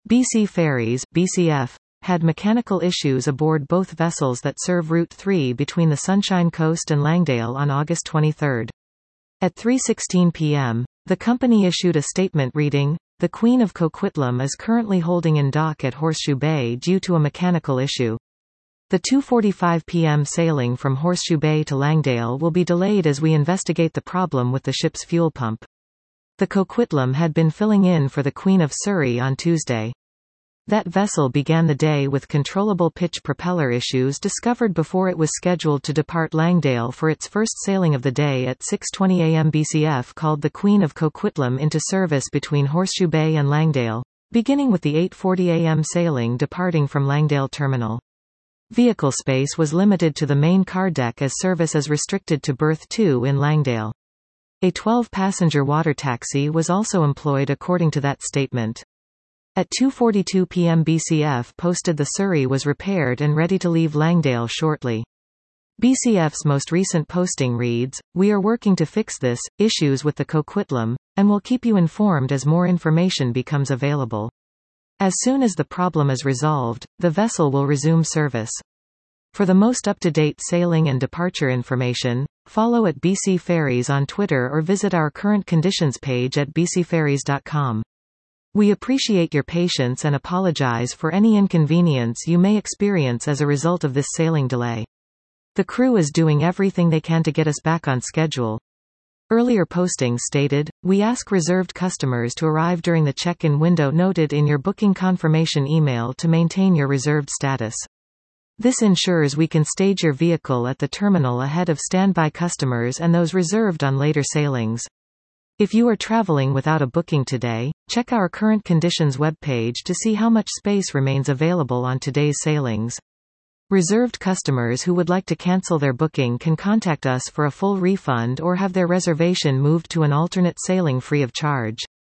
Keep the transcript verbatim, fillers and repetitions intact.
B C Ferries (B C F) had mechanical issues aboard both vessels that serve Route three between the Sunshine Coast and Langdale on August twenty-third. At three sixteen p m, the company issued a statement reading, "The Queen of Coquitlam is currently holding in dock at Horseshoe Bay due to a mechanical issue. The two forty-five p m sailing from Horseshoe Bay to Langdale will be delayed as we investigate the problem with the ship's fuel pump." The Coquitlam had been filling in for the Queen of Surrey on Tuesday. That vessel began the day with controllable pitch propeller issues discovered before it was scheduled to depart Langdale for its first sailing of the day at six twenty a m B C F called the Queen of Coquitlam into service between Horseshoe Bay and Langdale, beginning with the eight forty a m sailing departing from Langdale Terminal. Vehicle space was limited to the main car deck as service is restricted to berth two in Langdale. A twelve passenger water taxi was also employed according to that statement. At two forty-two p m B C F posted the Surrey was repaired and ready to leave Langdale shortly. B C F's most recent posting reads, "We are working to fix this, issues with the Coquitlam, and will keep you informed as more information becomes available. As soon as the problem is resolved, the vessel will resume service." For the most up-to-date sailing and departure information, follow at B C Ferries on Twitter or visit our current conditions page at b c ferries dot com. We appreciate your patience and apologize for any inconvenience you may experience as a result of this sailing delay. The crew is doing everything they can to get us back on schedule. Earlier postings stated, "We ask reserved customers to arrive during the check-in window noted in your booking confirmation email to maintain your reserved status. This ensures we can stage your vehicle at the terminal ahead of standby customers and those reserved on later sailings. If you are traveling without a booking today, check our current conditions webpage to see how much space remains available on today's sailings. Reserved customers who would like to cancel their booking can contact us for a full refund or have their reservation moved to an alternate sailing free of charge."